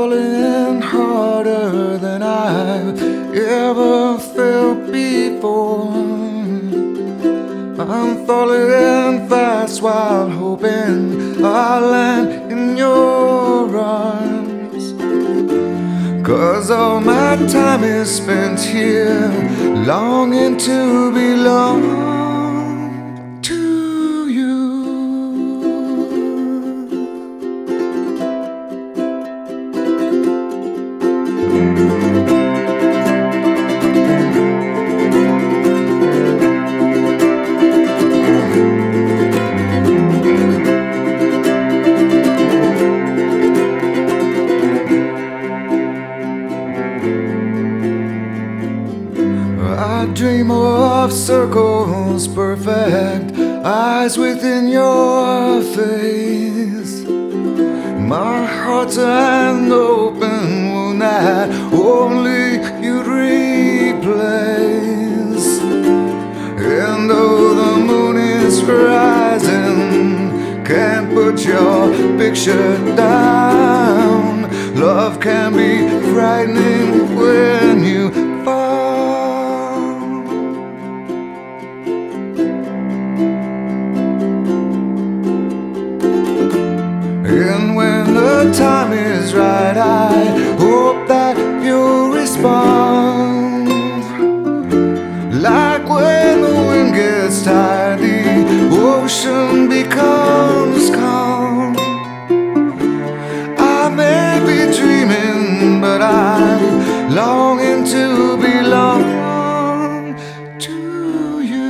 falling harder than I've ever felt before. I'm falling fast while hoping I'll land in your arms. 'Cause all my time is spent here, longing to belong to you. I dream of circles perfect, eyes within your face. My heart's an open wound that only you'd replace. And though the moon is rising, can't put your picture down. Love can be frightening when you fall. And when the time is right, I hope that you'll respond. Like when the wind gets tired, the ocean becomes calm. I may be dreaming, but I'm longing to belong to you.